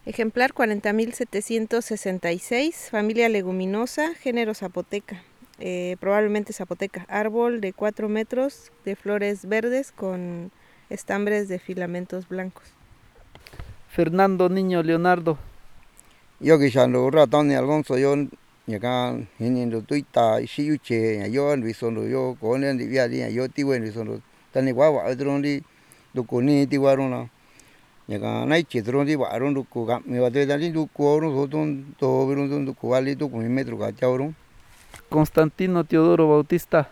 Ejemplar 40.766, familia leguminosa, género zapoteca, probablemente zapoteca. Árbol de 4 metros, de flores verdes con estambres de filamentos blancos. Fernando Niño Leonardo. Yo que ya lo ratón ni Alonso yo acá en lo tuita si yo che yo en visondo yo con el día día yo ti bueno visondo tan igual va otro ni lo con ni ti guarona acá no hay que otro ni guaron lo con me va a dar ni lo con nosotros todo pero no con vale tú con metro cachorro. Constantino Teodoro Bautista.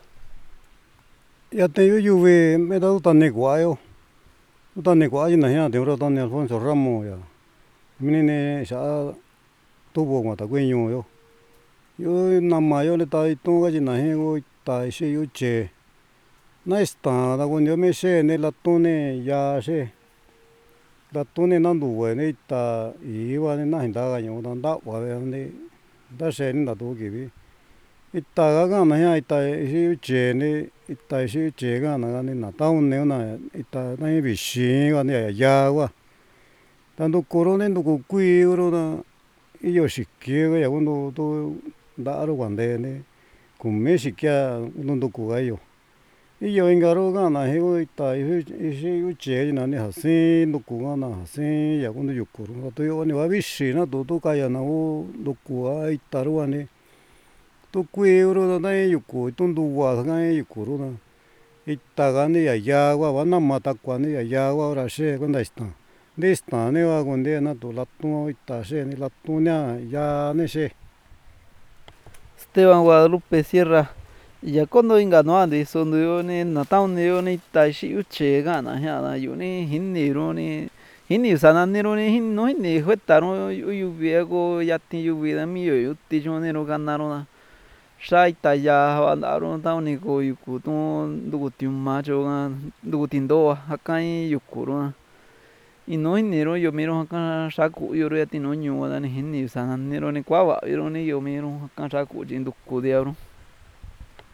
Ya te yo ve me da tan neguayo. Tan neguayo na ya te ro tan Alfonso Ramos ya. Mine sa tuvo mata cueño yo. Yo nama yo le tai to ga na he go tai se yo che. Na sta da con yo me se ne la tone ya se. La tone na du we ne ta I wa ne na hinda ga yo dan da wa ne da se ni da do ki bi. Ita ga na ya ita se che ne ita se che ga na ne na ta un ne na ita na bi shi ga ne ya wa. Tanto corone no ku kui ro na iyo shikie ga ya uno to da ro guande ne ku me shikia uno to ku ga yo. Iyo ingaro ga na he go ita ise u che na ne ha se no ku ga na se ya uno yu ku ro to yo ne wa bi shi na to ka ya na o do ku a ita ro ne to kui ro na yu ku to ndu wa ga yu ku ro na ita ga ne ya wa wa na mata kwa ne ya wa ora she ko nda sta. De sta ne wa gonde na to la to ita she ni la to nya ya ne she. Esteban Guadalupe Sierra. Ya cuando inga no ande son yo ni na taun ni yo ni ta shi uche ga na ya na yo ni hinni ro ni hinni sana ni ro ni hin no hinni hueta ro yu viego ya ti yu vida mi yo ti yo ni ro ganaro na shai ta ya wa na ro taun ni ko yu ku to du ti ma cho ga du ti ndo akai yu ku ro y no hinni ro yo miro aka sha ku yo ro ya ti no nyu wa ni hinni sana ni ro ni kwa wa yo ni yo miro aka sha ku jin du ku de ro